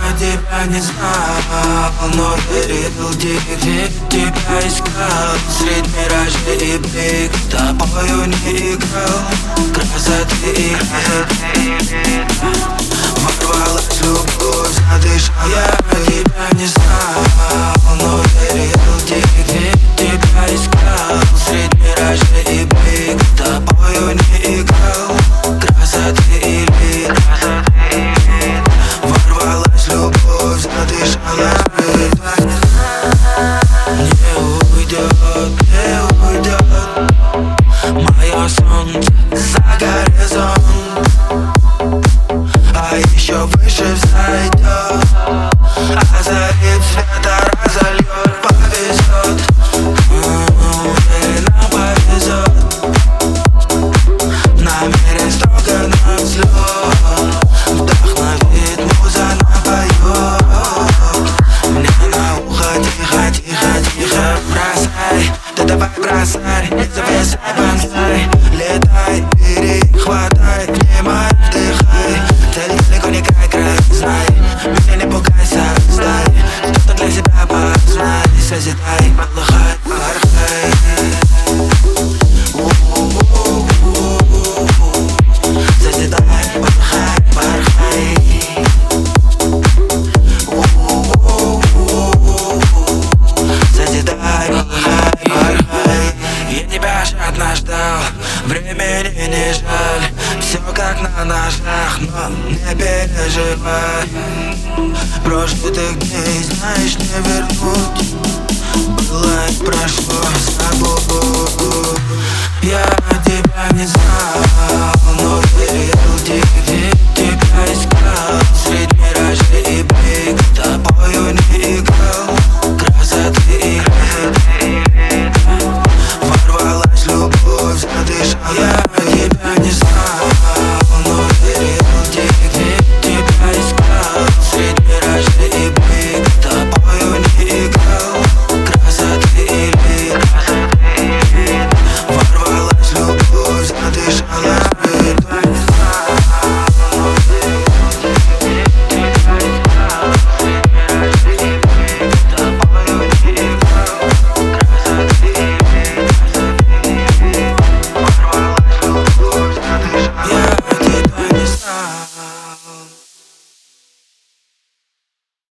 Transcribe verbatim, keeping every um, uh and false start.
тебя не знал, но верил дикти. Тебя искал среди миражей и блик. С тобою не играл красоты и лет. Ворвалась любовь, задышал. Я тебя не знал, но верил дикти. Тебя искал среди миражей и блик. С тобою не играл красоты и лет. Ворвалась любовь, задышала. Не уйдет, не уйдет мое солнце за горизонт, а еще выше взойдет, озарит света, разольет, повезет. И нам повезет. Намерен строго на взлет. Вдохновит муза, напоет мне на ухо. Тихо, тихо, тихо. Бросай, да давай бросай, не зависай, бонсай. Летай, бери, хватай, внимай, вдыхай. Цель далеко, не край, край, знай. Меня не пугайся, стай. Что-то для себя познай. Созидай, полыхай, порхай. Созидай, порхай, порхай. Созидай, порхай, порхай. Я тебя жадно ждал, времени не жаль. Все как на ножах, но не переживай. Прожитых дней, знаешь, не вернуть. Было и прошло, забудь. Я тебя не знал, но верил тебе.